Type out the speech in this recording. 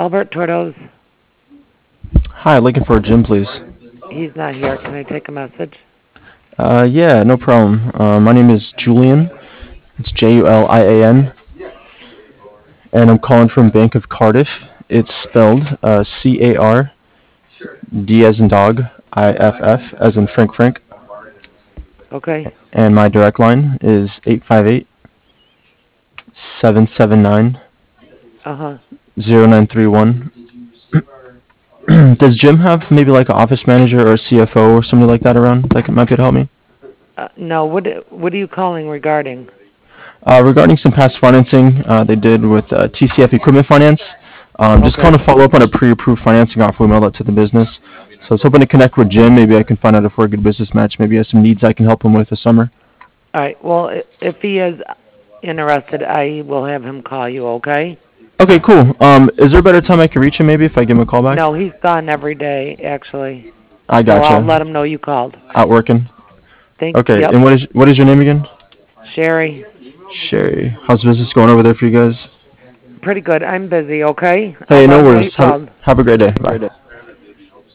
Albert Tordos, Hi, looking for Jim, please. he's not here. Can I take a message? Yeah, no problem. My name is Julian. It's Julian, and I'm calling from Bank of Cardiff. It's spelled CARD as in dog, IFF as in Frank, Okay. and my direct line is 858-779-0931. Uh-huh. Does Jim have maybe like an office manager or a CFO or somebody like that around that might be able to help me? No, what are you calling regarding? Regarding some past financing they did with TCF Equipment Finance, just calling Okay. to follow up on a pre-approved financing offer we mailed out to the business. So I was hoping to connect with Jim. Maybe I can find out if we're a good business match. Maybe he has some needs I can help him with this summer. All right. Well, if he is interested, I will have him call you, okay? Okay, cool. Is there a better time I can reach him maybe if I give him a call back? No, he's gone every day, actually. I So I'll gotcha. let him know you called. Out working. Okay, Yep, and what is your name again? Sherry. Sherry. How's business going over there for you guys? Pretty good. I'm busy, okay? I'll Hey, let no him know you worries. Have called. have a great day. Bye.